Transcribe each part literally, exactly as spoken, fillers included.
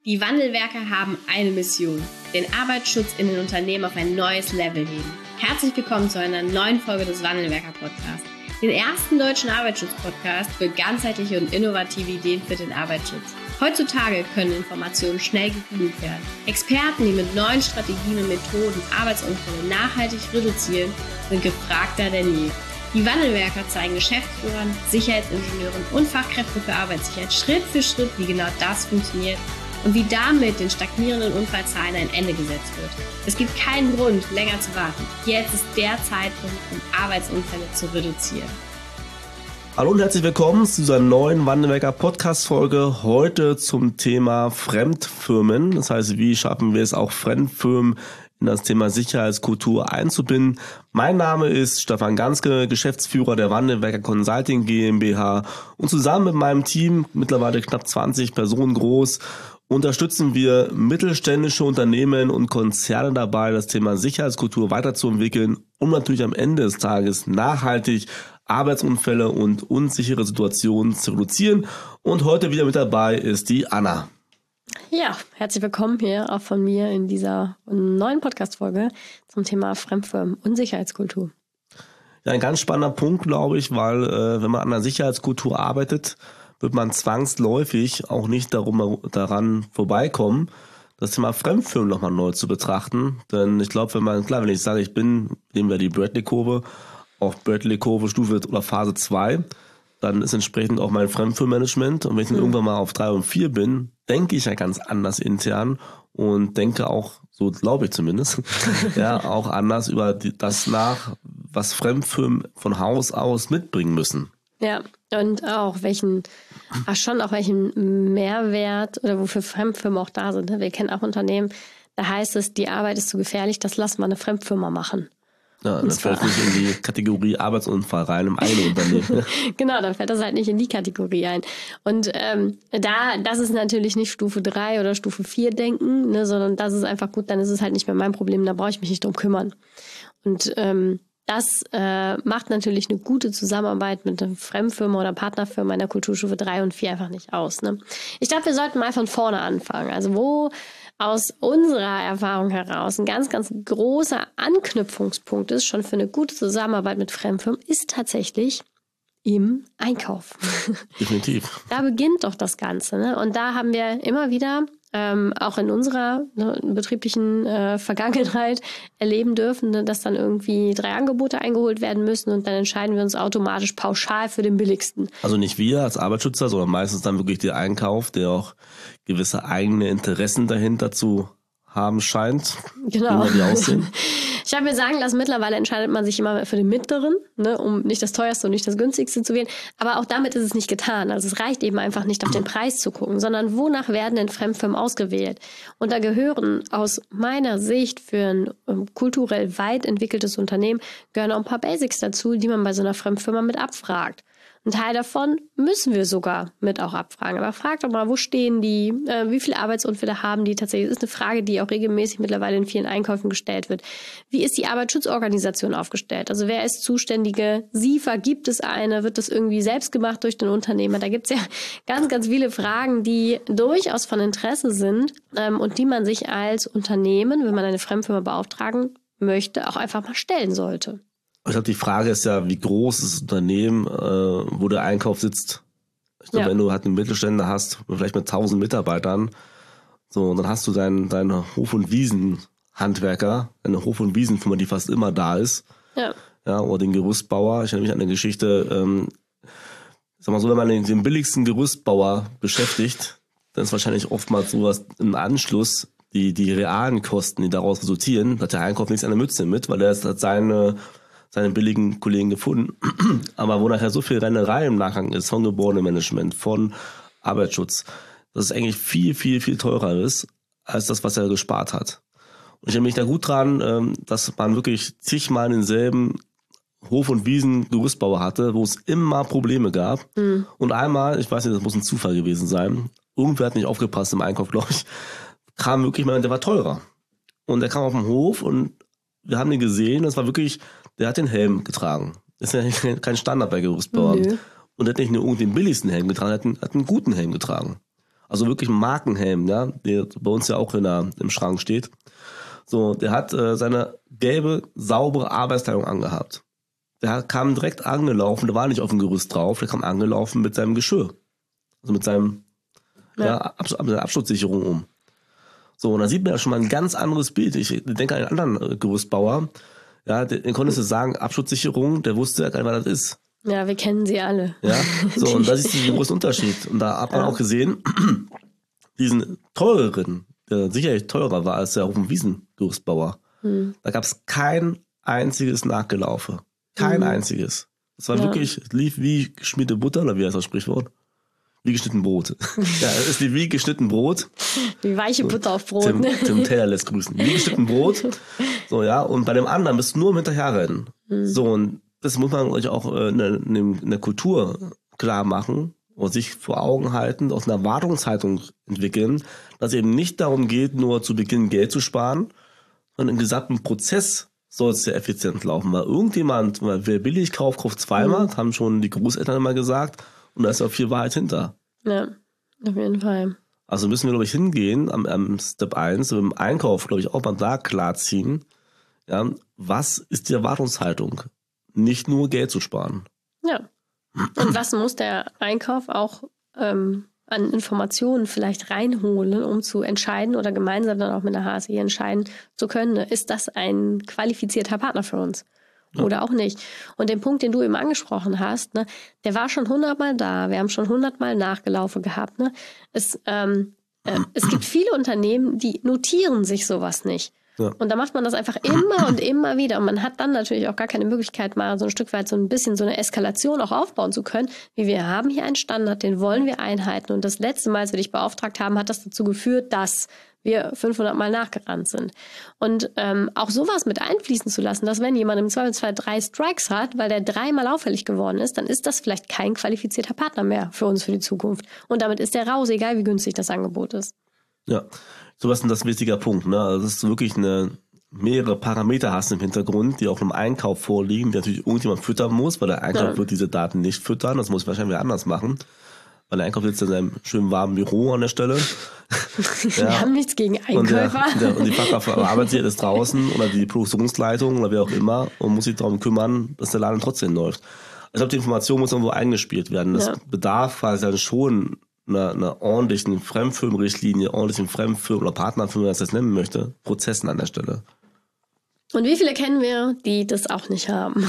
Die Wandelwerker haben eine Mission: den Arbeitsschutz in den Unternehmen auf ein neues Level heben. Herzlich willkommen zu einer neuen Folge des Wandelwerker-Podcasts, den ersten deutschen Arbeitsschutz-Podcast für ganzheitliche und innovative Ideen für den Arbeitsschutz. Heutzutage können Informationen schnell gegoogelt werden. Experten, die mit neuen Strategien und Methoden Arbeitsunfälle nachhaltig reduzieren, sind gefragter denn je. Die Wandelwerker zeigen Geschäftsführern, Sicherheitsingenieuren und Fachkräften für Arbeitssicherheit Schritt für Schritt, wie genau das funktioniert und wie damit den stagnierenden Unfallzahlen ein Ende gesetzt wird. Es gibt keinen Grund, länger zu warten. Jetzt ist der Zeitpunkt, um Arbeitsunfälle zu reduzieren. Hallo und herzlich willkommen zu dieser neuen Wandelwerker Podcast-Folge. Heute zum Thema Fremdfirmen. Das heißt, wie schaffen wir es auch, Fremdfirmen in das Thema Sicherheitskultur einzubinden. Mein Name ist Stefan Ganske, Geschäftsführer der Wandelwerker Consulting GmbH, und zusammen mit meinem Team, mittlerweile knapp zwanzig Personen groß, unterstützen wir mittelständische Unternehmen und Konzerne dabei, das Thema Sicherheitskultur weiterzuentwickeln, um natürlich am Ende des Tages nachhaltig Arbeitsunfälle und unsichere Situationen zu reduzieren. Und heute wieder mit dabei ist die Anna. Ja, herzlich willkommen hier auch von mir in dieser neuen Podcast-Folge zum Thema Fremdfirmen und Sicherheitskultur. Ja, ein ganz spannender Punkt, glaube ich, weil äh, wenn man an der Sicherheitskultur arbeitet, wird man zwangsläufig auch nicht darum, daran vorbeikommen, das Thema Fremdfirmen nochmal neu zu betrachten. Denn ich glaube, wenn man, klar, wenn ich sage, ich bin, nehmen wir die Bradley-Kurve, auf Bradley-Kurve Stufe oder Phase zwei, dann ist entsprechend auch mein Fremdfirmenmanagement. Und wenn ich dann mhm. irgendwann mal auf drei und vier bin, denke ich ja ganz anders intern und denke auch, so glaube ich zumindest, ja, auch anders über die, das nach, was Fremdfirmen von Haus aus mitbringen müssen. Ja, und auch welchen, ach schon auch welchen Mehrwert oder wofür Fremdfirmen auch da sind. Wir kennen auch Unternehmen, da heißt es, die Arbeit ist zu gefährlich, das lassen wir eine Fremdfirma machen. Ja, dann fällt nicht in die Kategorie Arbeitsunfall rein im eigenen Unternehmen. Genau, dann fällt das halt nicht in die Kategorie ein. Und ähm, da, das ist natürlich nicht Stufe drei oder Stufe vier denken, ne, sondern das ist einfach gut, dann ist es halt nicht mehr mein Problem, da brauche ich mich nicht drum kümmern. Und ähm, das äh, macht natürlich eine gute Zusammenarbeit mit einer Fremdfirma oder Partnerfirma in der Kulturstufe drei und vier einfach nicht aus. Ne? Ich glaube, wir sollten mal von vorne anfangen. Also wo aus unserer Erfahrung heraus ein ganz, ganz großer Anknüpfungspunkt ist, schon für eine gute Zusammenarbeit mit Fremdfirmen, ist tatsächlich im Einkauf. Definitiv. Da beginnt doch das Ganze. Ne? Und da haben wir immer wieder, ähm, auch in unserer ne, betrieblichen äh, Vergangenheit erleben dürfen, ne, dass dann irgendwie drei Angebote eingeholt werden müssen und dann entscheiden wir uns automatisch pauschal für den billigsten. Also nicht wir als Arbeitsschützer, sondern meistens dann wirklich der Einkauf, der auch gewisse eigene Interessen dahinter zu haben scheint. Genau. Wie die aussehen. Ich habe mir sagen lassen, mittlerweile entscheidet man sich immer für den mittleren, ne, um nicht das teuerste und nicht das günstigste zu wählen. Aber auch damit ist es nicht getan. Also es reicht eben einfach nicht, auf den Preis zu gucken, sondern wonach werden denn Fremdfirmen ausgewählt? Und da gehören aus meiner Sicht für ein um, kulturell weit entwickeltes Unternehmen gehören auch ein paar Basics dazu, die man bei so einer Fremdfirma mit abfragt. Ein Teil davon müssen wir sogar mit auch abfragen. Aber fragt doch mal, wo stehen die, äh, wie viele Arbeitsunfälle haben die tatsächlich? Das ist eine Frage, die auch regelmäßig mittlerweile in vielen Einkäufen gestellt wird. Wie ist die Arbeitsschutzorganisation aufgestellt? Also wer ist zuständige S I F A? Gibt es eine? Wird das irgendwie selbst gemacht durch den Unternehmer? Da gibt es ja ganz, ganz viele Fragen, die durchaus von Interesse sind ähm, und die man sich als Unternehmen, wenn man eine Fremdfirma beauftragen möchte, auch einfach mal stellen sollte. Ich glaube, die Frage ist ja, wie groß ist das Unternehmen, äh, wo der Einkauf sitzt. Ich glaube, ja. Wenn du halt einen Mittelständler hast, vielleicht mit tausend Mitarbeitern, so, und dann hast du deinen deinen Hof- und Wiesenhandwerker, eine Hof- und Wiesenfirma, die fast immer da ist. Ja. Ja, oder den Gerüstbauer. Ich erinnere mich an eine Geschichte, ähm, sag mal so, wenn man den, den billigsten Gerüstbauer beschäftigt, dann ist wahrscheinlich oftmals sowas im Anschluss, die, die realen Kosten, die daraus resultieren, hat der Einkauf nichts an der Mütze mit, weil er hat seine seine billigen Kollegen gefunden. Aber wo nachher so viel Rennerei im Nachgang ist, von Gebäudemanagement, von Arbeitsschutz, dass es eigentlich viel, viel, viel teurer ist, als das, was er gespart hat. Und ich erinnere mich da gut dran, dass man wirklich zigmal denselben Hof- und Wiesen-Gerüstbauer hatte, wo es immer Probleme gab. Mhm. Und einmal, ich weiß nicht, das muss ein Zufall gewesen sein, irgendwer hat nicht aufgepasst im Einkauf, glaube ich, kam wirklich mal, der war teurer. Und der kam auf den Hof und wir haben den gesehen, das war wirklich, der hat den Helm getragen. Das ist ja kein Standard bei Gerüstbauern. Nö. Und er hat nicht nur den billigsten Helm getragen, er hat einen, hat einen guten Helm getragen. Also wirklich ein Markenhelm, ja, der bei uns ja auch in der, im Schrank steht. So, der hat äh, seine gelbe, saubere Arbeitskleidung angehabt. Der kam direkt angelaufen, der war nicht auf dem Gerüst drauf, der kam angelaufen mit seinem Geschirr. Also mit seinem ja. Ja, Abs- Absturzsicherung um. So, und da sieht man ja schon mal ein ganz anderes Bild. Ich denke an einen anderen Gerüstbauer, ja, den, den konntest du sagen, Absturzsicherung, der wusste ja gar nicht, was das ist. Ja, wir kennen sie alle. Ja, so, und das ist der große Unterschied. Und da hat man ja. auch gesehen, diesen teureren, der sicherlich teurer war als der Hof- und Wiesengerüstbauer, hm. da gab es kein einziges Nachgelaufe. Kein hm. einziges. Es war ja. wirklich, es lief wie geschmierte Butter, oder wie heißt das Sprichwort? Wie geschnitten Brot. Ja, es lief wie geschnitten Brot. Wie weiche Butter auf Brot. Tim, ne? Tim Taylor lässt grüßen. Wie geschnitten Brot. So, ja, und bei dem anderen bist du nur im Hinterherrennen. Hm. So, und das muss man euch auch in der, in der Kultur klar machen und sich vor Augen halten, aus einer Erwartungshaltung entwickeln, dass es eben nicht darum geht, nur zu Beginn Geld zu sparen, sondern im gesamten Prozess soll es sehr effizient laufen. Weil irgendjemand, wer billig kauft, kauft zweimal, das haben schon die Großeltern immer gesagt, und da ist auch viel Wahrheit hinter. Ja, auf jeden Fall. Also müssen wir, glaube ich, hingehen am, am Step eins, mit dem Einkauf, glaube ich, auch mal da klarziehen, ja, was ist die Erwartungshaltung? Nicht nur Geld zu sparen. Ja. Und was muss der Einkauf auch ähm, an Informationen vielleicht reinholen, um zu entscheiden oder gemeinsam dann auch mit der H S E entscheiden zu können, ist das ein qualifizierter Partner für uns? Ja. Oder auch nicht. Und den Punkt, den du eben angesprochen hast, ne, der war schon hundertmal da. Wir haben schon hundertmal Nachgelaufe gehabt. Ne? Es, ähm, äh, es gibt viele Unternehmen, die notieren sich sowas nicht. Ja. Und da macht man das einfach immer und immer wieder. Und man hat dann natürlich auch gar keine Möglichkeit, mal so ein Stück weit so ein bisschen so eine Eskalation auch aufbauen zu können. Wie wir haben hier einen Standard, den wollen wir einhalten. Und das letzte Mal, als wir dich beauftragt haben, hat das dazu geführt, dass wir fünfhundert Mal nachgerannt sind. Und ähm, auch sowas mit einfließen zu lassen, dass wenn jemand im Zweifelsfall drei Strikes hat, weil der dreimal auffällig geworden ist, dann ist das vielleicht kein qualifizierter Partner mehr für uns für die Zukunft. Und damit ist der raus, egal wie günstig das Angebot ist. Ja, sowas ist ein wichtiger Punkt. Ne? Also das ist wirklich eine, mehrere Parameter hast im Hintergrund, die auch im Einkauf vorliegen, die natürlich irgendjemand füttern muss, weil der Einkauf ja. wird diese Daten nicht füttern. Das muss wahrscheinlich anders machen. Weil der Einkauf sitzt in seinem schönen warmen Büro an der Stelle. Ja. Wir haben nichts gegen Einkäufer. Und, der, der, und die Fachkraft arbeitet ist draußen oder die Produktionsleitung oder wer auch immer und muss sich darum kümmern, dass der Laden trotzdem läuft. Ich glaube, die Information muss irgendwo eingespielt werden. Das ja. bedarf quasi dann schon einer, einer ordentlichen Fremdfirmenrichtlinie, ordentlichen Fremdfirmen- oder Partnerfirmen, wie man das nennen möchte, Prozessen an der Stelle. Und wie viele kennen wir, die das auch nicht haben?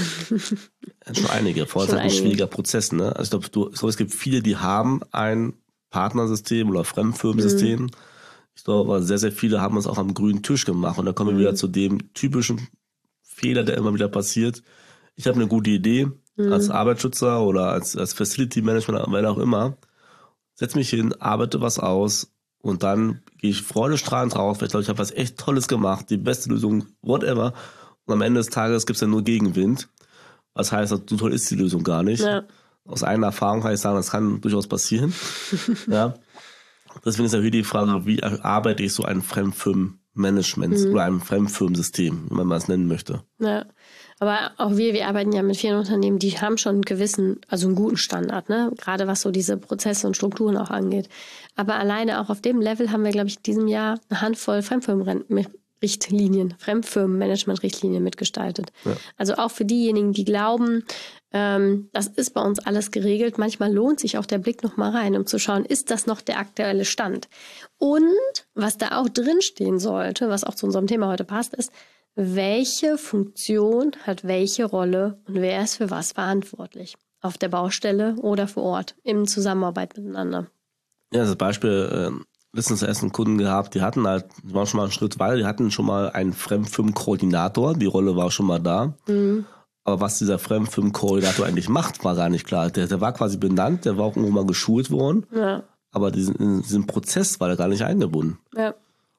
Ja, schon einige. Vor allem ein schwieriger Prozess. Ne? Also ich glaube, du, ich glaube, es gibt viele, die haben ein Partnersystem oder Fremdfirmensystem. Mhm. Ich glaube, aber sehr, sehr viele haben es auch am grünen Tisch gemacht. Und da kommen wir mhm. wieder zu dem typischen Fehler, der immer wieder passiert. Ich habe eine gute Idee mhm. als Arbeitsschützer oder als, als Facility Management, wer auch immer. Setz mich hin, arbeite was aus. Und dann gehe ich freudestrahlend raus, weil ich glaube, ich habe was echt Tolles gemacht, die beste Lösung, whatever. Und am Ende des Tages gibt es ja nur Gegenwind. Was heißt, so toll ist die Lösung gar nicht. Ja. Aus eigener Erfahrung kann ich sagen, das kann durchaus passieren. Ja. Deswegen ist ja hier die Frage, wie arbeite ich so ein Fremdfirmenmanagement mhm. oder ein Fremdfirmensystem, wenn man es nennen möchte. Ja. Aber auch wir, wir arbeiten ja mit vielen Unternehmen, die haben schon einen gewissen, also einen guten Standard, ne? Gerade was so diese Prozesse und Strukturen auch angeht. Aber alleine auch auf dem Level haben wir, glaube ich, in diesem Jahr eine Handvoll Fremdfirmenrichtlinien, Fremdfirmenmanagement-Richtlinien mitgestaltet. Ja. Also auch für diejenigen, die glauben, ähm, das ist bei uns alles geregelt. Manchmal lohnt sich auch der Blick noch mal rein, um zu schauen, ist das noch der aktuelle Stand? Und was da auch drinstehen sollte, was auch zu unserem Thema heute passt, ist, welche Funktion hat welche Rolle und wer ist für was verantwortlich? Auf der Baustelle oder vor Ort, in Zusammenarbeit miteinander. Ja, das Beispiel, äh, letztens erst einen Kunden gehabt, die hatten halt, die waren schon mal einen Schritt weiter, die hatten schon mal einen Fremdfirmenkoordinator, die Rolle war schon mal da. Mhm. Aber was dieser Fremdfirmenkoordinator eigentlich macht, war gar nicht klar. Der, der war quasi benannt, der war auch irgendwo mal geschult worden, ja. aber diesen, in diesen Prozess war der gar nicht eingebunden. Ja.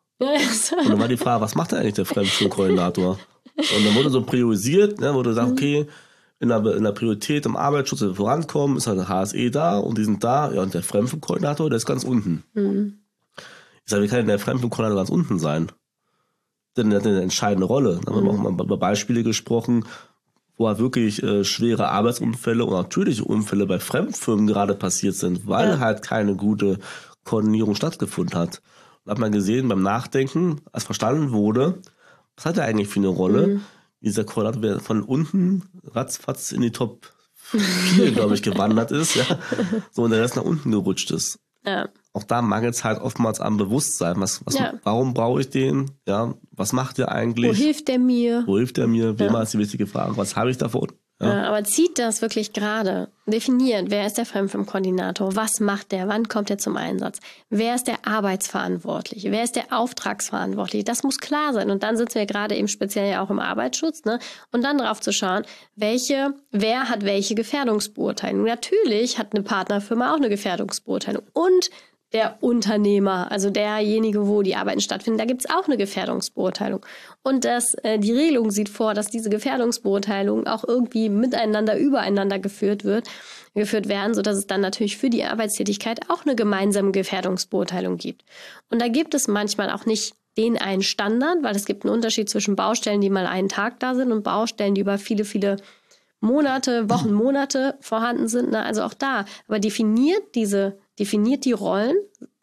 Und dann war die Frage, was macht denn eigentlich der Fremdfirmenkoordinator? Und dann wurde so priorisiert, ne, wurde gesagt, okay, in der, in der Priorität im Arbeitsschutz, wenn wir vorankommen, ist halt der H S E da und die sind da, ja, und der Fremdfirmenkoordinator, der ist ganz unten. Mhm. Ich sage, wie kann denn der Fremdfirmenkoordinator ganz unten sein? Denn der hat eine entscheidende Rolle. Da haben wir mhm. auch mal über Beispiele gesprochen, wo halt wirklich äh, schwere Arbeitsunfälle und natürliche Unfälle bei Fremdfirmen gerade passiert sind, weil ja. halt keine gute Koordinierung stattgefunden hat. Und hat man gesehen beim Nachdenken, als verstanden wurde, was hat er eigentlich für eine Rolle, mhm. dieser Koordinator von unten ratzfatz in die Top vier, glaube ich, gewandert ist, ja, so und der Rest nach unten gerutscht ist. Ja. Auch da mangelt es halt oftmals am Bewusstsein. Was, was, ja. Warum brauche ich den? Ja, was macht der eigentlich? Wo hilft der mir? Wo hilft der mir? Wie immer ist die wichtige Frage. Was habe ich davon? Ja. Ja, aber zieht das wirklich gerade? Definiert, wer ist der Fremdfirmenkoordinator? Was macht der? Wann kommt er zum Einsatz? Wer ist der Arbeitsverantwortliche? Wer ist der Auftragsverantwortliche? Das muss klar sein. Und dann sitzen wir gerade eben speziell ja auch im Arbeitsschutz, ne? Und dann drauf zu schauen, welche, wer hat welche Gefährdungsbeurteilung? Natürlich hat eine Partnerfirma auch eine Gefährdungsbeurteilung. Und der Unternehmer, also derjenige, wo die Arbeiten stattfinden, da gibt es auch eine Gefährdungsbeurteilung. Und das, äh, die Regelung sieht vor, dass diese Gefährdungsbeurteilungen auch irgendwie miteinander, übereinander geführt wird, geführt werden, sodass es dann natürlich für die Arbeitstätigkeit auch eine gemeinsame Gefährdungsbeurteilung gibt. Und da gibt es manchmal auch nicht den einen Standard, weil es gibt einen Unterschied zwischen Baustellen, die mal einen Tag da sind und Baustellen, die über viele, viele Monate, Wochen, Monate vorhanden sind. Na, also auch da. Aber definiert diese definiert die Rollen,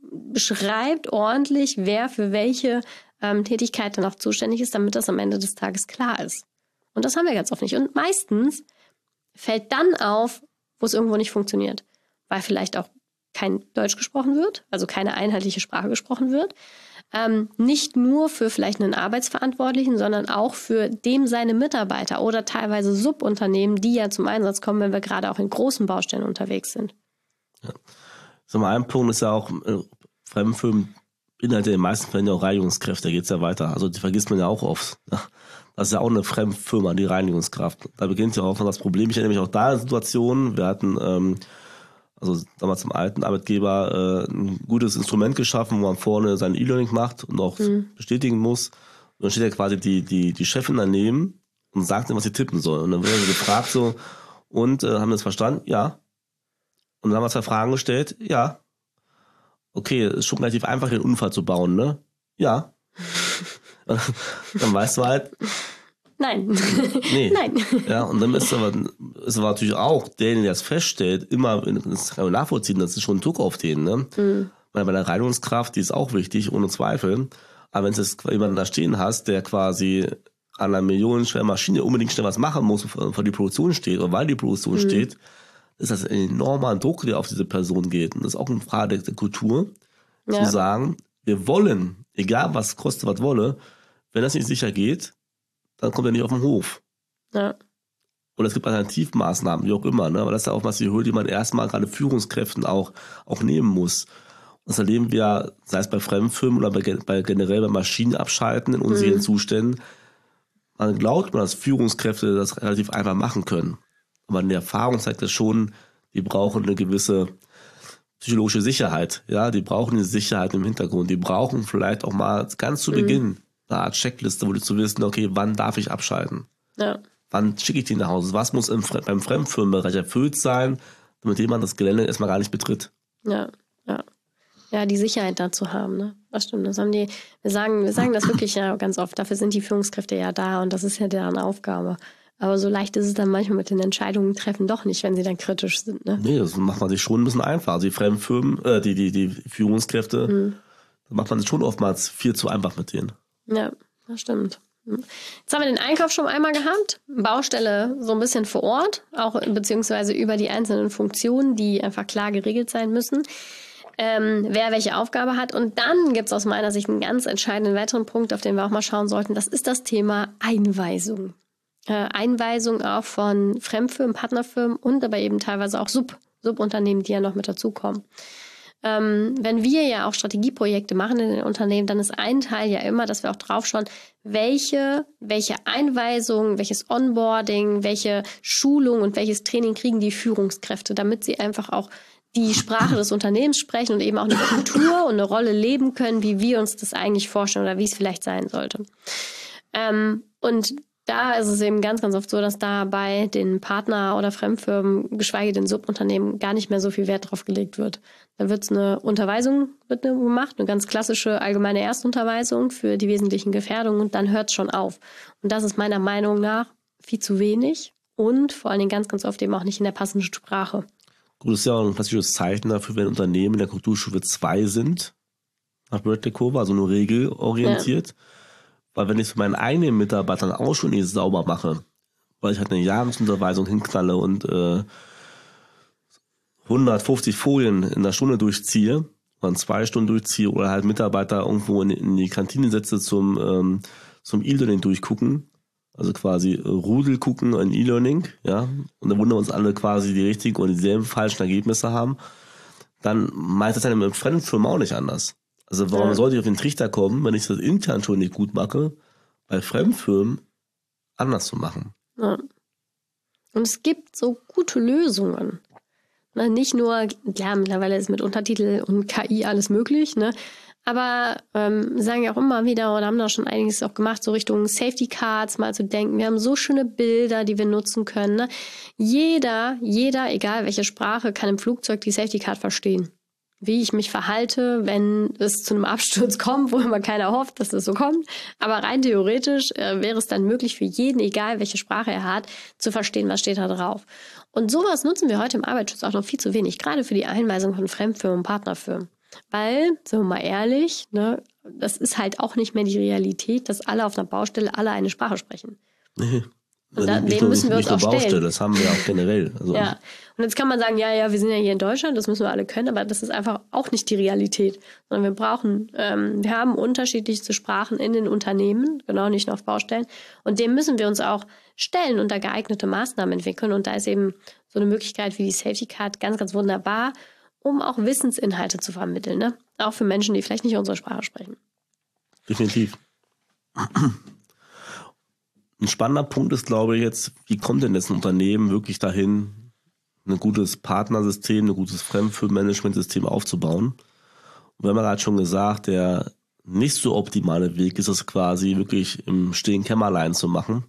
beschreibt ordentlich, wer für welche ähm, Tätigkeit dann auch zuständig ist, damit das am Ende des Tages klar ist. Und das haben wir ganz oft nicht. Und meistens fällt dann auf, wo es irgendwo nicht funktioniert, weil vielleicht auch kein Deutsch gesprochen wird, also keine einheitliche Sprache gesprochen wird. Ähm, nicht nur für vielleicht einen Arbeitsverantwortlichen, sondern auch für dem seine Mitarbeiter oder teilweise Subunternehmen, die ja zum Einsatz kommen, wenn wir gerade auch in großen Baustellen unterwegs sind. Ja. So, mal ein Punkt ist ja auch, äh, Fremdfirmen beinhaltet in den meisten Fällen ja auch Reinigungskräfte, da geht es ja weiter. Also die vergisst man ja auch oft. Ja. Das ist ja auch eine Fremdfirma, die Reinigungskraft. Da beginnt ja auch noch das Problem. Ich erinnere mich auch da in Situationen, wir hatten, ähm, also damals zum alten Arbeitgeber, äh, ein gutes Instrument geschaffen, wo man vorne sein E-Learning macht und auch mhm. bestätigen muss. Und dann steht ja quasi die, die, die Chefin daneben und sagt ihm, was sie tippen soll. Und dann wird er gefragt so, und äh, haben wir das verstanden? Ja. Und dann haben wir zwei Fragen gestellt. Ja. Okay, ist schon relativ einfach, den Unfall zu bauen, ne? Ja. Dann weißt du halt. Nein. Nee. Nein. Ja, und dann ist aber, ist aber natürlich auch derjenige, der das feststellt, immer, das kann man nachvollziehen, das ist schon ein Druck auf den, ne? Mhm. Weil bei der Reinigungskraft, die ist auch wichtig, ohne Zweifel. Aber wenn du jetzt jemanden da stehen hast, der quasi an einer millionenschweren Maschine unbedingt schnell was machen muss, bevor die Produktion steht, oder weil die Produktion mhm. steht, ist das ein enormer Druck, der auf diese Person geht. Und das ist auch eine Frage der Kultur, ja. zu sagen, wir wollen, egal was kostet, was wolle, wenn das nicht sicher geht, dann kommt er nicht auf den Hof. Ja. Oder es gibt Alternativmaßnahmen, wie auch immer. Ne? Aber das ist ja auch was, die Hürde, die man erstmal gerade Führungskräften auch, auch nehmen muss. Und das erleben wir, sei es bei Fremdfirmen oder bei, bei generell bei Maschinen abschalten in unsicheren mhm. Zuständen. Man glaubt, dass Führungskräfte das relativ einfach machen können. Aber die Erfahrung zeigt das schon, die brauchen eine gewisse psychologische Sicherheit. Ja, die brauchen eine Sicherheit im Hintergrund. Die brauchen vielleicht auch mal ganz zu Beginn mhm. eine Art Checkliste, wo die zu wissen, okay, wann darf ich abschalten? Ja. Wann schicke ich die nach Hause? Was muss im, beim Fremdfirmenbereich erfüllt sein, damit jemand das Gelände erstmal gar nicht betritt? Ja, ja. Ja, die Sicherheit dazu haben, ne? Das stimmt. Das haben die, wir sagen, wir sagen das wirklich ja ganz oft. Dafür sind die Führungskräfte ja da und das ist ja deren Aufgabe. Aber so leicht ist es dann manchmal mit den Entscheidungen treffen doch nicht, wenn sie dann kritisch sind. Ne? Nee, das macht man sich schon ein bisschen einfach. Also die Fremdfirmen, äh, die, die, die Führungskräfte, mhm. da macht man sich schon oftmals viel zu einfach mit denen. Ja, das stimmt. Jetzt haben wir den Einkauf schon einmal gehabt. Baustelle so ein bisschen vor Ort, auch beziehungsweise über die einzelnen Funktionen, die einfach klar geregelt sein müssen. Ähm, wer welche Aufgabe hat. Und dann gibt es aus meiner Sicht einen ganz entscheidenden weiteren Punkt, auf den wir auch mal schauen sollten. Das ist das Thema Einweisung. Einweisung auch von Fremdfirmen, Partnerfirmen und aber eben teilweise auch Sub, Subunternehmen, die ja noch mit dazukommen. Ähm, wenn wir ja auch Strategieprojekte machen in den Unternehmen, dann ist ein Teil ja immer, dass wir auch drauf schauen, welche, welche Einweisung, welches Onboarding, welche Schulung und welches Training kriegen die Führungskräfte, damit sie einfach auch die Sprache des Unternehmens sprechen und eben auch eine Kultur und eine Rolle leben können, wie wir uns das eigentlich vorstellen oder wie es vielleicht sein sollte. Ähm, und Da ist es eben ganz, ganz oft so, dass da bei den Partner- oder Fremdfirmen, geschweige denn Subunternehmen, gar nicht mehr so viel Wert drauf gelegt wird. Da wird es eine Unterweisung wird eine gemacht, eine ganz klassische allgemeine Erstunterweisung für die wesentlichen Gefährdungen und dann hört es schon auf. Und das ist meiner Meinung nach viel zu wenig und vor allen Dingen ganz, ganz oft eben auch nicht in der passenden Sprache. Gut, das ist ja auch ein klassisches Zeichen dafür, wenn Unternehmen in der Kulturstufe zwei sind, nach Bradley-Kurve, also nur regelorientiert. Ja. Weil wenn ich es für meinen eigenen Mitarbeitern auch schon nicht sauber mache, weil ich halt eine Jahresunterweisung hinknalle und äh, hundertfünfzig Folien in der Stunde durchziehe, oder in zwei Stunden durchziehe oder halt Mitarbeiter irgendwo in, in die Kantine setze zum, ähm, zum E-Learning durchgucken, also quasi äh, Rudel gucken in E-Learning, ja, und dann wundern uns alle quasi die richtigen oder dieselben falschen Ergebnisse haben, dann meint das dann im Fremdfirmen auch nicht anders. Also warum ja. sollte ich auf den Trichter kommen, wenn ich das intern schon nicht gut mache, bei Fremdfirmen anders zu machen? Ja. Und es gibt so gute Lösungen. Ne, nicht nur, ja, mittlerweile ist mit Untertitel und K I alles möglich, ne? Aber ähm, sagen ja auch immer wieder oder haben da schon einiges auch gemacht, so Richtung Safety Cards mal zu denken. Wir haben so schöne Bilder, die wir nutzen können. Ne? Jeder, jeder, egal welche Sprache, kann im Flugzeug die Safety Card verstehen. Wie ich mich verhalte, wenn es zu einem Absturz kommt, wo immer keiner hofft, dass das so kommt. Aber rein theoretisch äh, wäre es dann möglich für jeden, egal welche Sprache er hat, zu verstehen, was steht da drauf. Und sowas nutzen wir heute im Arbeitsschutz auch noch viel zu wenig, gerade für die Einweisung von Fremdfirmen und Partnerfirmen. Weil, sind wir mal ehrlich, ne, das ist halt auch nicht mehr die Realität, dass alle auf einer Baustelle alle eine Sprache sprechen. Nee. Und da, dem müssen wir uns auch Baustelle, stellen. Das haben wir auch generell. Also ja. Und jetzt kann man sagen, ja, ja, wir sind ja hier in Deutschland, das müssen wir alle können, aber das ist einfach auch nicht die Realität. Sondern wir brauchen, ähm, wir haben unterschiedlichste Sprachen in den Unternehmen, genau, nicht nur auf Baustellen. Und dem müssen wir uns auch stellen und da geeignete Maßnahmen entwickeln. Und da ist eben so eine Möglichkeit wie die Safety Card ganz, ganz wunderbar, um auch Wissensinhalte zu vermitteln, ne? Auch für Menschen, die vielleicht nicht unsere Sprache sprechen. Definitiv. Ein spannender Punkt ist, glaube ich, jetzt, wie kommt denn das Unternehmen wirklich dahin, ein gutes Partnersystem, ein gutes Fremdfirmenmanagementsystem aufzubauen? Und wir haben ja gerade schon gesagt, der nicht so optimale Weg ist es quasi wirklich im stillen Kämmerlein zu machen,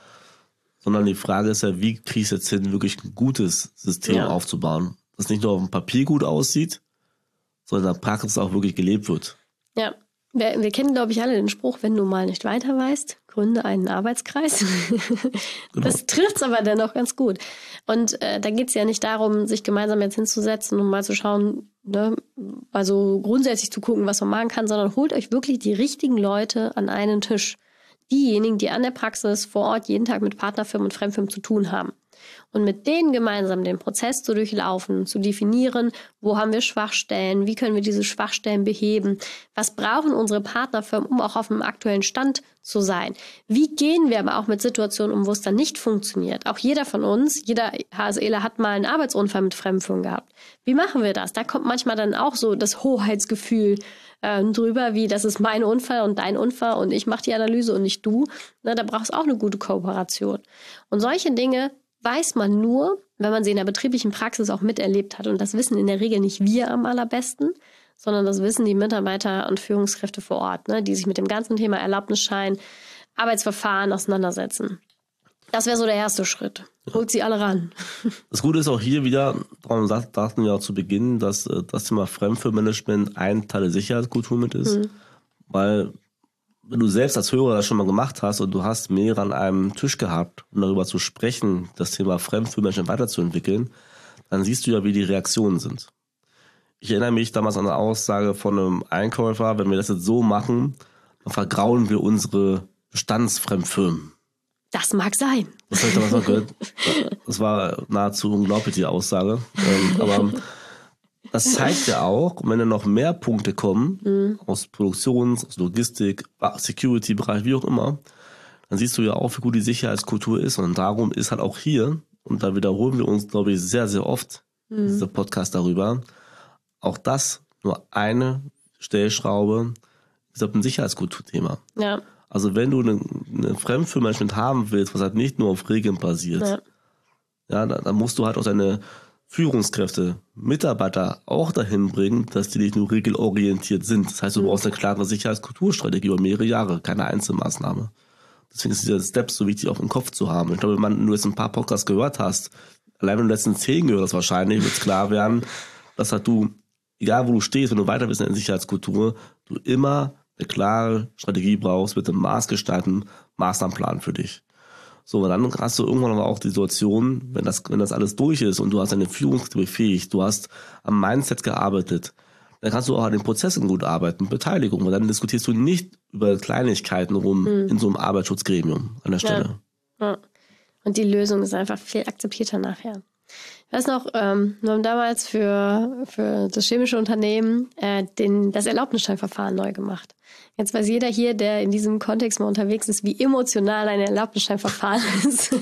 sondern die Frage ist ja, wie kriege ich es jetzt hin, wirklich ein gutes System ja. aufzubauen, das nicht nur auf dem Papier gut aussieht, sondern in der Praxis auch wirklich gelebt wird. Ja. Wir, wir kennen, glaube ich, alle den Spruch, wenn du mal nicht weiter weißt, gründe einen Arbeitskreis. Genau. Das trifft es aber dennoch ganz gut. Und äh, da geht es ja nicht darum, sich gemeinsam jetzt hinzusetzen und mal zu schauen, ne, also grundsätzlich zu gucken, was man machen kann, sondern holt euch wirklich die richtigen Leute an einen Tisch. Diejenigen, die an der Praxis vor Ort jeden Tag mit Partnerfirmen und Fremdfirmen zu tun haben. Und mit denen gemeinsam den Prozess zu durchlaufen, zu definieren, wo haben wir Schwachstellen, wie können wir diese Schwachstellen beheben, was brauchen unsere Partnerfirmen, um auch auf dem aktuellen Stand zu sein. Wie gehen wir aber auch mit Situationen um, wo es dann nicht funktioniert. Auch jeder von uns, jeder HSEler hat mal einen Arbeitsunfall mit Fremdfirmen gehabt. Wie machen wir das? Da kommt manchmal dann auch so das Hoheitsgefühl äh, drüber, wie das ist mein Unfall und dein Unfall und ich mache die Analyse und nicht du. Na, da brauchst du auch eine gute Kooperation. Und solche Dinge weiß man nur, wenn man sie in der betrieblichen Praxis auch miterlebt hat. Und das wissen in der Regel nicht wir am allerbesten, sondern das wissen die Mitarbeiter und Führungskräfte vor Ort, ne, die sich mit dem ganzen Thema Erlaubnisschein, Arbeitsverfahren auseinandersetzen. Das wäre so der erste Schritt. Holt sie alle ran. Das Gute ist auch hier wieder, darum dachten wir auch zu Beginn, dass das Thema Fremdfirmenmanagement ein Teil der Sicherheitskultur mit ist, mhm. weil wenn du selbst als Hörer das schon mal gemacht hast und du hast mehrere an einem Tisch gehabt, um darüber zu sprechen, das Thema Fremdfirmenmanagement weiterzuentwickeln, dann siehst du ja, wie die Reaktionen sind. Ich erinnere mich damals an eine Aussage von einem Einkäufer, wenn wir das jetzt so machen, dann vergrauen wir unsere Bestandsfremdfirmen. Das mag sein. Das habe ich damals noch gehört. Das war nahezu unglaublich, die Aussage. Aber das zeigt ja auch, wenn da noch mehr Punkte kommen, mhm. aus Produktions-, aus Logistik, Security-Bereich, wie auch immer, dann siehst du ja auch, wie gut die Sicherheitskultur ist. Und darum ist halt auch hier, und da wiederholen wir uns, glaube ich, sehr, sehr oft, mhm. dieser Podcast darüber, auch das nur eine Stellschraube ist ein Sicherheitskulturthema. Ja. Also wenn du eine, eine Fremdfirmenmanagement haben willst, was halt nicht nur auf Regeln basiert, ja, ja dann, dann musst du halt auch deine Führungskräfte, Mitarbeiter auch dahin bringen, dass die nicht nur regelorientiert sind. Das heißt, du mhm. brauchst eine klare Sicherheitskulturstrategie über mehrere Jahre, keine Einzelmaßnahme. Deswegen ist dieser Step so wichtig, auch im Kopf zu haben. Ich glaube, wenn du jetzt ein paar Podcasts gehört hast, allein wenn du die letzten zehn gehört hast wahrscheinlich, wird es klar werden, dass halt du, egal wo du stehst, wenn du weiter bist in der Sicherheitskultur, du immer eine klare Strategie brauchst mit einem maßgeschneiderten Maßnahmenplan für dich. So, und dann hast du irgendwann aber auch die Situation, wenn das, wenn das alles durch ist und du hast deine Führungskräfte befähigt, du hast am Mindset gearbeitet, dann kannst du auch an den Prozessen gut arbeiten, Beteiligung, weil dann diskutierst du nicht über Kleinigkeiten rum hm. in so einem Arbeitsschutzgremium an der Stelle. Ja. Ja. Und die Lösung ist einfach viel akzeptierter nachher. Ich weiß noch, ähm, wir haben damals für, für das chemische Unternehmen äh, den, das Erlaubnisscheinverfahren neu gemacht. Jetzt weiß jeder hier, der in diesem Kontext mal unterwegs ist, wie emotional ein Erlaubnisscheinverfahren ist.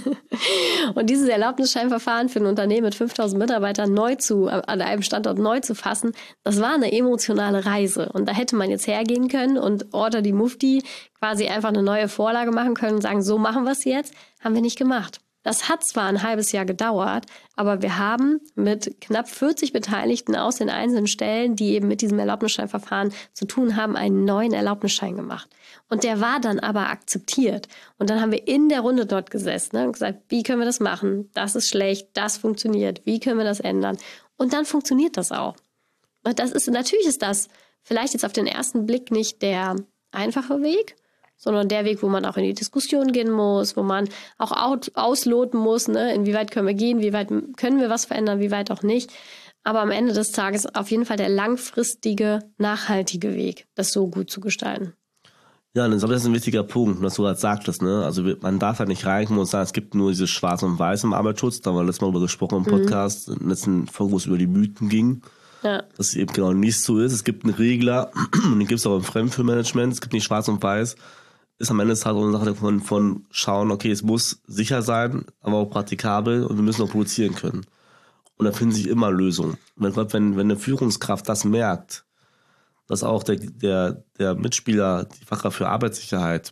Und dieses Erlaubnisscheinverfahren für ein Unternehmen mit fünftausend Mitarbeitern neu zu, an einem Standort neu zu fassen, das war eine emotionale Reise. Und da hätte man jetzt hergehen können und Order die Mufti quasi einfach eine neue Vorlage machen können und sagen, so machen wir es jetzt. Haben wir nicht gemacht. Das hat zwar ein halbes Jahr gedauert, aber wir haben mit knapp vierzig Beteiligten aus den einzelnen Stellen, die eben mit diesem Erlaubnisscheinverfahren zu tun haben, einen neuen Erlaubnisschein gemacht. Und der war dann aber akzeptiert. Und dann haben wir in der Runde dort gesessen, ne, und gesagt, wie können wir das machen? Das ist schlecht, das funktioniert. Wie können wir das ändern? Und dann funktioniert das auch. Und das ist, natürlich ist das vielleicht jetzt auf den ersten Blick nicht der einfache Weg, sondern der Weg, wo man auch in die Diskussion gehen muss, wo man auch ausloten muss, ne, inwieweit können wir gehen, wie weit können wir was verändern, wie weit auch nicht. Aber am Ende des Tages auf jeden Fall der langfristige, nachhaltige Weg, das so gut zu gestalten. Ja, und ich glaube, das ist ein wichtiger Punkt, was du gerade sagtest, ne? Also man darf halt nicht reinkommen und sagen, es gibt nur dieses Schwarz und Weiß im Arbeitsschutz. Da haben wir letztes Mal darüber gesprochen im Podcast, mhm. im letzten Folge, wo es über die Mythen ging. Ja. Dass es eben genau nicht so ist. Es gibt einen Regler, und den gibt es auch im Fremdfirmenmanagement. Es gibt nicht Schwarz und Weiß. Ist am Ende des Tages eine Sache von, von schauen, okay, es muss sicher sein, aber auch praktikabel und wir müssen auch produzieren können. Und da finden sich immer Lösungen. Und ich glaube, wenn, wenn eine Führungskraft das merkt, dass auch der, der, der Mitspieler, die Fachkraft für Arbeitssicherheit,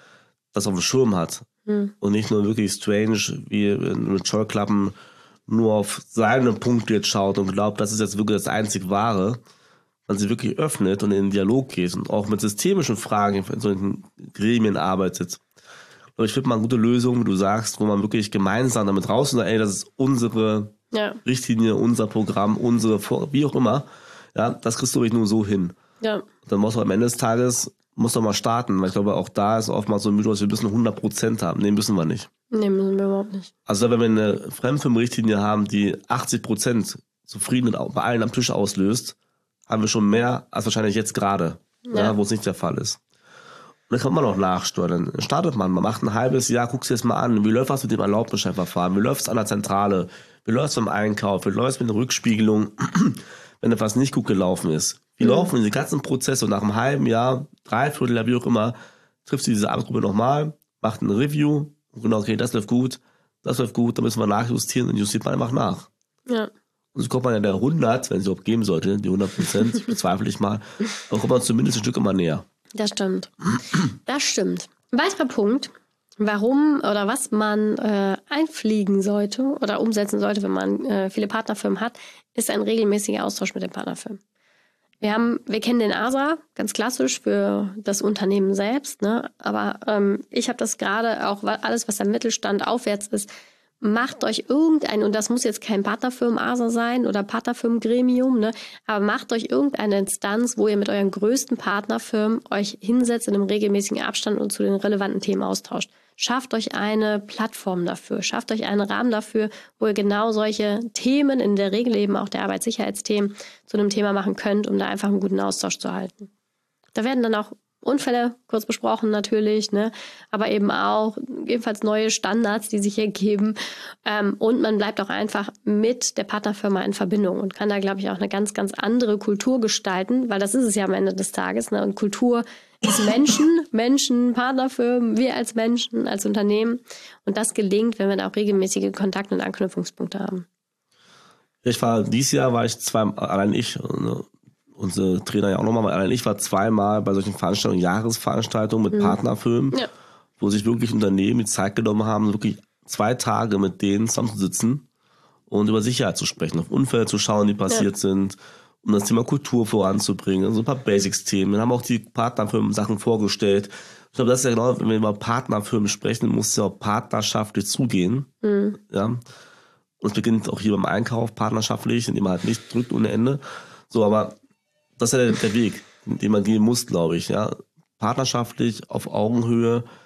das auf dem Schirm hat hm. und nicht nur wirklich strange wie mit Scheuklappen nur auf seine Punkte jetzt schaut und glaubt, das ist jetzt wirklich das einzig Wahre, man sich wirklich öffnet und in den Dialog geht und auch mit systemischen Fragen in solchen Gremien arbeitet. Aber ich finde mal eine gute Lösung, wie du sagst, wo man wirklich gemeinsam damit raus und sagt, ey, das ist unsere ja. Richtlinie, unser Programm, unsere, Vor- wie auch immer. Ja, das kriegst du wirklich nur so hin. Ja. Dann musst du am Ende des Tages, musst du mal starten, weil ich glaube, auch da ist oftmals so ein Mythos, wir müssen hundert Prozent haben. Nee, müssen wir nicht. Nee, müssen wir überhaupt nicht. Also wenn wir eine Fremdfirmenrichtlinie haben, die achtzig Prozent zufrieden bei allen am Tisch auslöst, haben wir schon mehr als wahrscheinlich jetzt gerade, ja. ja, wo es nicht der Fall ist. Und dann kann man auch nachsteuern. Dann startet man, man macht ein halbes Jahr, guckst dir das mal an, wie läuft das mit dem Erlaubnisscheinverfahren, wie läuft es an der Zentrale, wie läuft es beim Einkauf, wie läuft es mit der Rückspiegelung, wenn etwas nicht gut gelaufen ist. Wie mhm. laufen diese ganzen Prozesse und nach einem halben Jahr, dreiviertel Jahr, wie auch immer, triffst du diese Arbeitsgruppe nochmal, macht ein Review und genau, okay, das läuft gut, das läuft gut, dann müssen wir nachjustieren und justiert man einfach nach. Ja. Und so kommt man ja der hundert, wenn es überhaupt geben sollte, die hundert Prozent, bezweifle ich mal, dann kommt man zumindest ein Stück immer näher. Das stimmt. Das stimmt. Ein weiterer Punkt, warum oder was man äh, einfliegen sollte oder umsetzen sollte, wenn man äh, viele Partnerfirmen hat, ist ein regelmäßiger Austausch mit den Partnerfirmen. Wir haben, wir kennen den A S A, ganz klassisch für das Unternehmen selbst, ne? Aber ähm, ich habe das gerade auch, alles, was am Mittelstand aufwärts ist, macht euch irgendein, und das muss jetzt kein Partnerfirmen-A S A sein oder Partnerfirmengremium, ne, aber macht euch irgendeine Instanz, wo ihr mit euren größten Partnerfirmen euch hinsetzt in einem regelmäßigen Abstand und zu den relevanten Themen austauscht. Schafft euch eine Plattform dafür, schafft euch einen Rahmen dafür, wo ihr genau solche Themen, in der Regel eben auch der Arbeitssicherheitsthemen, zu einem Thema machen könnt, um da einfach einen guten Austausch zu halten. Da werden dann auch Unfälle kurz besprochen natürlich, ne, aber eben auch ebenfalls neue Standards, die sich ergeben. Ähm, und man bleibt auch einfach mit der Partnerfirma in Verbindung und kann da, glaube ich, auch eine ganz, ganz andere Kultur gestalten, weil das ist es ja am Ende des Tages. Ne? Und Kultur ist Menschen, Menschen, Partnerfirmen, wir als Menschen, als Unternehmen. Und das gelingt, wenn wir da auch regelmäßige Kontakt- und Anknüpfungspunkte haben. Ich war, dieses Jahr war ich zweimal, allein ich, ne? Unsere Trainer ja auch nochmal, allein ich war zweimal bei solchen Veranstaltungen, Jahresveranstaltungen mit mhm. Partnerfirmen, ja. wo sich wirklich Unternehmen die Zeit genommen haben, wirklich zwei Tage mit denen zusammenzusitzen und über Sicherheit zu sprechen, auf Unfälle zu schauen, die passiert ja. sind, um das Thema Kultur voranzubringen, so ein paar Basics-Themen. Dann haben auch die Partnerfirmen Sachen vorgestellt. Ich glaube, das ist ja genau, wenn wir über Partnerfirmen sprechen, muss es ja auch partnerschaftlich zugehen. Mhm. Ja. Und es beginnt auch hier beim Einkauf partnerschaftlich, indem man halt nicht drückt ohne Ende. So, aber das ist ja der, der Weg, den man gehen muss, glaube ich, ja. Partnerschaftlich, auf Augenhöhe,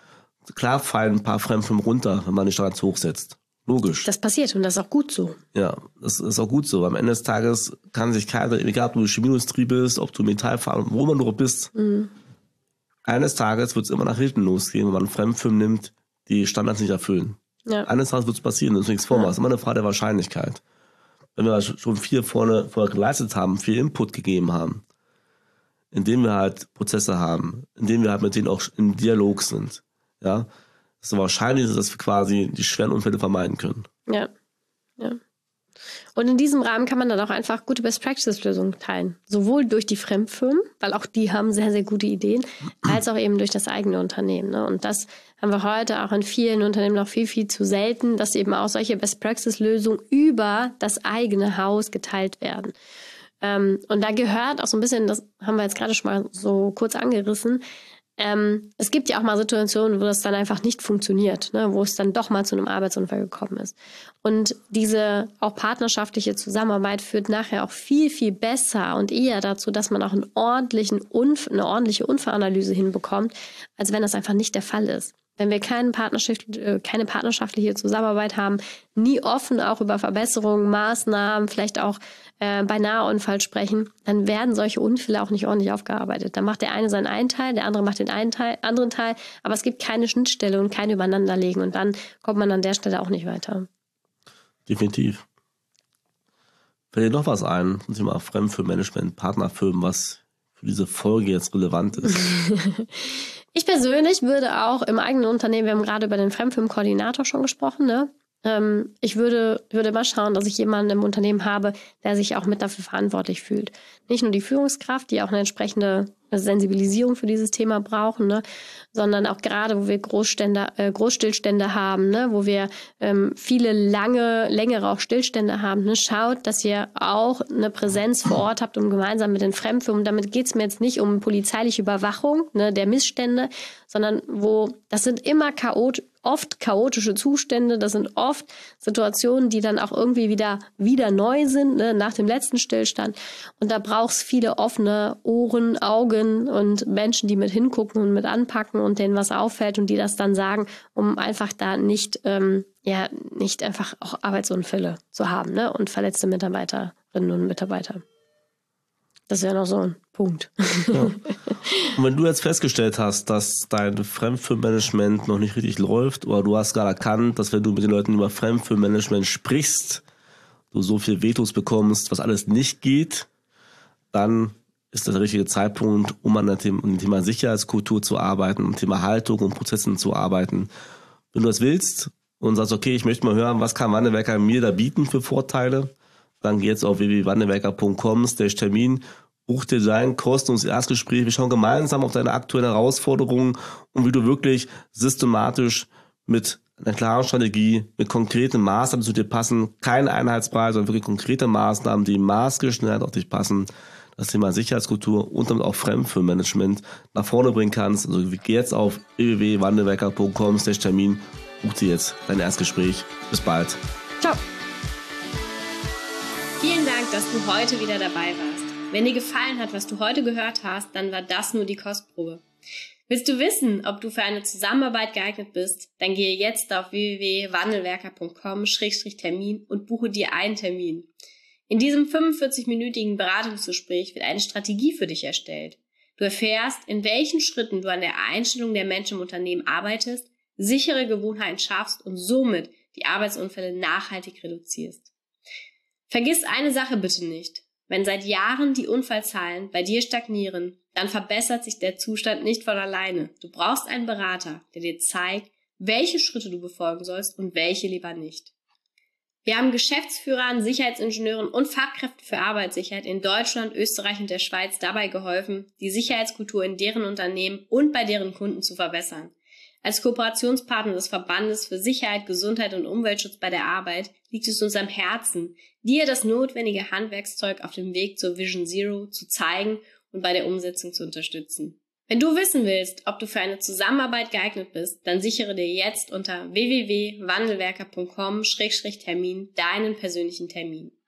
Klar fallen ein paar Fremdfirmen runter, wenn man die Standards hochsetzt. Logisch. Das passiert und das ist auch gut so. Ja, das ist auch gut so. Am Ende des Tages kann sich keiner, egal ob du Chemieindustrie bist, ob du Metallfahrer, wo man nur bist, mhm. eines Tages wird es immer nach hinten losgehen, wenn man Fremdfirmen nimmt, die Standards nicht erfüllen. Ja. Eines Tages wird es passieren, das ist nichts vormachen. Das ist immer eine Frage der Wahrscheinlichkeit. Wenn wir schon viel vorne, vorher geleistet haben, viel Input gegeben haben, indem wir halt Prozesse haben, indem wir halt mit denen auch im Dialog sind, ja, ist es wahrscheinlich, dass wir quasi die schweren Unfälle vermeiden können. Ja, ja. Und in diesem Rahmen kann man dann auch einfach gute Best-Practice-Lösungen teilen. Sowohl durch die Fremdfirmen, weil auch die haben sehr, sehr gute Ideen, als auch eben durch das eigene Unternehmen. Ne? Und das haben wir heute auch in vielen Unternehmen noch viel, viel zu selten, dass eben auch solche Best-Practice-Lösungen über das eigene Haus geteilt werden. Ähm, und da gehört auch so ein bisschen, das haben wir jetzt gerade schon mal so kurz angerissen, Ähm, es gibt ja auch mal Situationen, wo das dann einfach nicht funktioniert, ne, wo es dann doch mal zu einem Arbeitsunfall gekommen ist. Und diese auch partnerschaftliche Zusammenarbeit führt nachher auch viel, viel besser und eher dazu, dass man auch einen ordentlichen Unf- eine ordentliche Unfallanalyse hinbekommt, als wenn das einfach nicht der Fall ist. Wenn wir keine, Partnerschaft, keine partnerschaftliche Zusammenarbeit haben, nie offen auch über Verbesserungen, Maßnahmen, vielleicht auch äh, bei Nahunfall sprechen, dann werden solche Unfälle auch nicht ordentlich aufgearbeitet. Dann macht der eine seinen einen Teil, der andere macht den einen Teil, anderen Teil, aber es gibt keine Schnittstelle und kein Übereinanderlegen und dann kommt man an der Stelle auch nicht weiter. Definitiv. Fällt dir noch was ein, zum Thema Fremdfirmenmanagement, Partnerfirmen, was für diese Folge jetzt relevant ist? Ich persönlich würde auch im eigenen Unternehmen, wir haben gerade über den Fremdfirmenkoordinator schon gesprochen, ne? Ähm, ich würde, würde mal schauen, dass ich jemanden im Unternehmen habe, der sich auch mit dafür verantwortlich fühlt. Nicht nur die Führungskraft, die auch eine entsprechende Sensibilisierung für dieses Thema brauchen, ne? Sondern auch gerade, wo wir Großstände, äh, Großstillstände haben, ne? Wo wir ähm, viele lange, längere auch Stillstände haben, ne? Schaut, dass ihr auch eine Präsenz vor Ort habt und gemeinsam mit den Fremdfirmen. Damit geht es mir jetzt nicht um polizeiliche Überwachung, ne, der Missstände, sondern wo, das sind immer chaot, oft chaotische Zustände, das sind oft Situationen, die dann auch irgendwie wieder, wieder neu sind, ne, nach dem letzten Stillstand. Und da braucht es viele offene Ohren, Augen und Menschen, die mit hingucken und mit anpacken und denen was auffällt und die das dann sagen, um einfach da nicht, ähm, ja, nicht einfach auch Arbeitsunfälle zu haben, ne, und verletzte Mitarbeiterinnen und Mitarbeiter. Das wäre noch so ein Punkt. Ja. Und wenn du jetzt festgestellt hast, dass dein Fremdfirmenmanagement noch nicht richtig läuft oder du hast gerade erkannt, dass wenn du mit den Leuten über Fremdfirmenmanagement sprichst, du so viel Vetos bekommst, was alles nicht geht, dann ist das der richtige Zeitpunkt, um an dem Thema Sicherheitskultur zu arbeiten, am Thema Haltung und Prozessen zu arbeiten. Wenn du das willst und sagst, okay, ich möchte mal hören, was kann Wandelwerker mir da bieten für Vorteile, dann geh jetzt auf w w w punkt wandelwerker punkt com slash Termin, buch dir dein kostenloses Erstgespräch. Wir schauen gemeinsam auf deine aktuellen Herausforderungen und wie du wirklich systematisch mit einer klaren Strategie, mit konkreten Maßnahmen, die zu dir passen, keine Einheitsbrei, sondern wirklich konkrete Maßnahmen, die maßgeschneidert auf dich passen, das Thema Sicherheitskultur und damit auch Fremdfirmenmanagement nach vorne bringen kannst. Also geh jetzt auf w w w punkt wandelwerker punkt com slash Termin, buch dir jetzt dein Erstgespräch. Bis bald. Ciao. Vielen Dank, dass du heute wieder dabei warst. Wenn dir gefallen hat, was du heute gehört hast, dann war das nur die Kostprobe. Willst du wissen, ob du für eine Zusammenarbeit geeignet bist? Dann gehe jetzt auf w w w punkt wandelwerker punkt com slash Termin und buche dir einen Termin. In diesem fünfundvierzig-minütigen Beratungsgespräch wird eine Strategie für dich erstellt. Du erfährst, in welchen Schritten du an der Einstellung der Menschen im Unternehmen arbeitest, sichere Gewohnheiten schaffst und somit die Arbeitsunfälle nachhaltig reduzierst. Vergiss eine Sache bitte nicht. Wenn seit Jahren die Unfallzahlen bei dir stagnieren, dann verbessert sich der Zustand nicht von alleine. Du brauchst einen Berater, der dir zeigt, welche Schritte du befolgen sollst und welche lieber nicht. Wir haben Geschäftsführern, Sicherheitsingenieuren und Fachkräften für Arbeitssicherheit in Deutschland, Österreich und der Schweiz dabei geholfen, die Sicherheitskultur in deren Unternehmen und bei deren Kunden zu verbessern. Als Kooperationspartner des Verbandes für Sicherheit, Gesundheit und Umweltschutz bei der Arbeit liegt es uns am Herzen, dir das notwendige Handwerkszeug auf dem Weg zur Vision Zero zu zeigen und bei der Umsetzung zu unterstützen. Wenn du wissen willst, ob du für eine Zusammenarbeit geeignet bist, dann sichere dir jetzt unter w w w punkt wandelwerker punkt com slash Termin deinen persönlichen Termin.